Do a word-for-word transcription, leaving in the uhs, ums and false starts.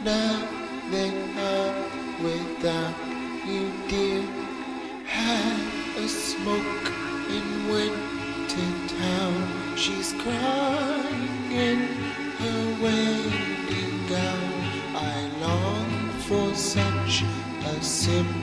nothing up without you, dear. Had a smoke in winter town. She's crying in her wedding gown. I long for such a simple